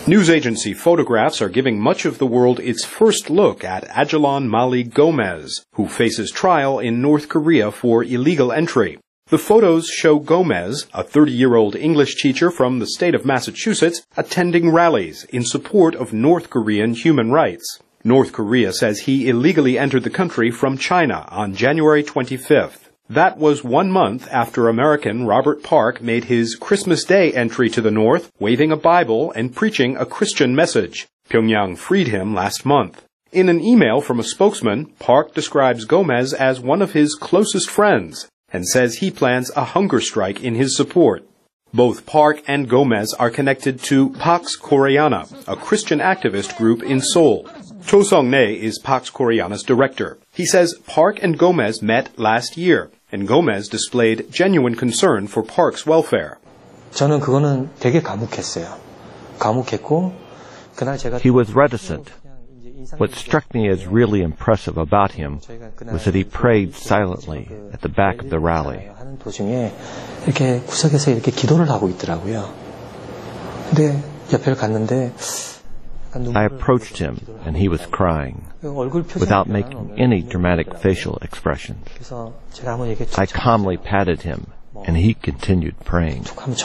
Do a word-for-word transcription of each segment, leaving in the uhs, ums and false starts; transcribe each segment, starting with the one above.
News agency photographs are giving much of the world its first look at Ajalon Mali Gomez, who faces trial in North Korea for illegal entry. The photos show Gomez, a thirty-year-old English teacher from the state of Massachusetts, attending rallies in support of North Korean human rights. North Korea says he illegally entered the country from China on January twenty-fifth. That was one month after American Robert Park made his Christmas Day entry to the North, waving a Bible and preaching a Christian message. Pyongyang freed him last month. In an email from a spokesman, Park describes Gomez as one of his closest friends and says he plans a hunger strike in his support. Both Park and Gomez are connected to Pax Koreana, a Christian activist group in Seoul. Cho Sung-nae is Pax Koreana's director. He says Park and Gomez met last year, and Gomez displayed genuine concern for Park's welfare. 저는 그거는 되게 감옥했어요. 감옥했고 그날 제가 He was reticent. What struck me as really impressive about him was that he prayed silently at the back of the rally. 하는 도중에 이렇게 구석에서 이렇게 기도를 하고 있더라고요. 근데 옆에 갔는데 I approached him, and he was crying, without making any dramatic facial expressions. I calmly patted him, and he continued praying.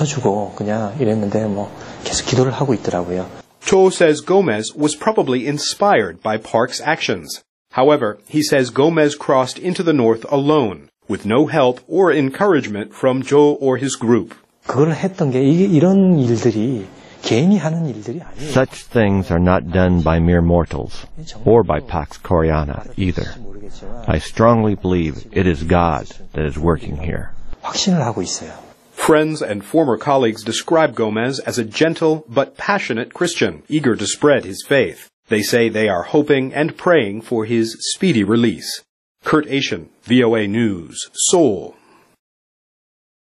Cho says Gomez was probably inspired by Park's actions. However, he says Gomez crossed into the North alone, with no help or encouragement from Jo or his group. 그걸 했던 게 이게 이런 일들이 Such things are not done by mere mortals, or by Pax Koreana either. I strongly believe it is God that is working here. Friends and former colleagues describe Gomez as a gentle but passionate Christian, eager to spread his faith. They say they are hoping and praying for his speedy release. Kurt Asian, V O A News, Seoul.